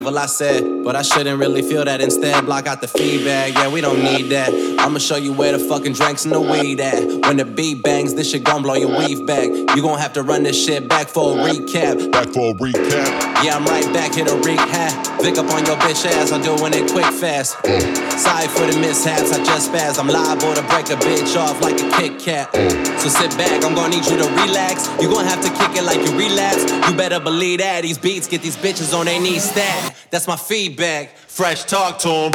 Well, I said, but I shouldn't really feel that. Instead, block out the feedback. Yeah, we don't need that. I'ma show you where the fucking drinks and the weed at. When the beat bangs, this shit gon' blow your weave back. You gon' have to run this shit back for a recap. Yeah, I'm right back here to recap. Vic up on your bitch ass, I'm doing it quick fast. Sorry for the mishaps, I just spaz. I'm liable to break a bitch off like a Kit Kat. So sit back, I'm gonna need you to relax. You gon' have to kick it like you relapse. You better believe that these beats get these bitches on their knees stat. That's my feedback. Fresh talk to 'em.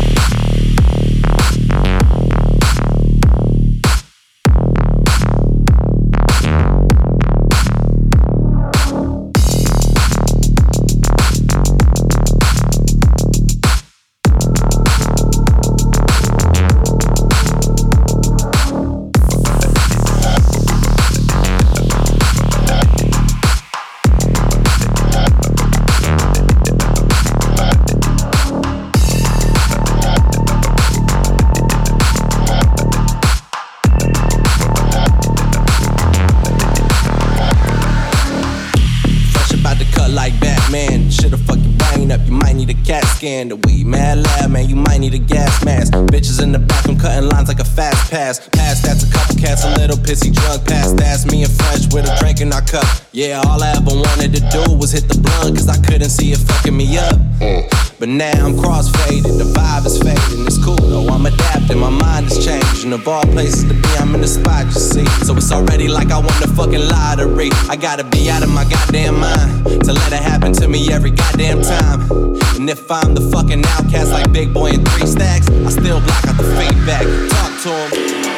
The weed mad loud, man, you might need a gas mask. Bitches in the bathroom cutting lines like a fast pass. Past that's a couple cats, a little pissy drunk. Past that's me and Fresh with a drink in our cup. Yeah, all I ever wanted to do was hit the blunt, cause I couldn't see it fucking me up. But now I'm crossfaded, the vibe is fading. It's cool though, I'm adapting, my mind is changing. Of all places to be, I'm in the spot, you see. So it's already like I won the fucking lottery. I gotta be out of my goddamn mind to let it happen to me every goddamn time. And if I'm the fucking outcast like Big Boy and 3 Stacks, I still block out the feedback. Talk to him.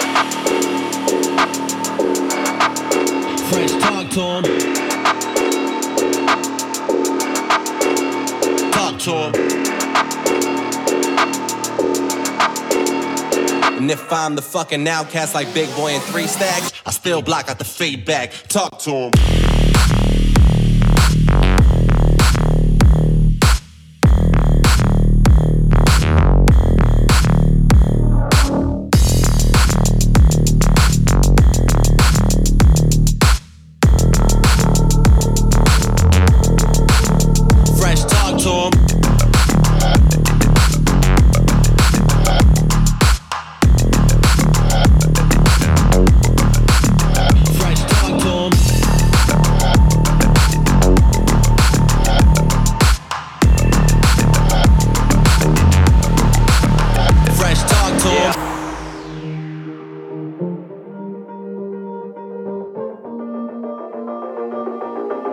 Fresh talk to him. Talk to him. And if I'm the fucking outcast like Big Boy and 3 Stacks, I still block out the feedback. Talk to him.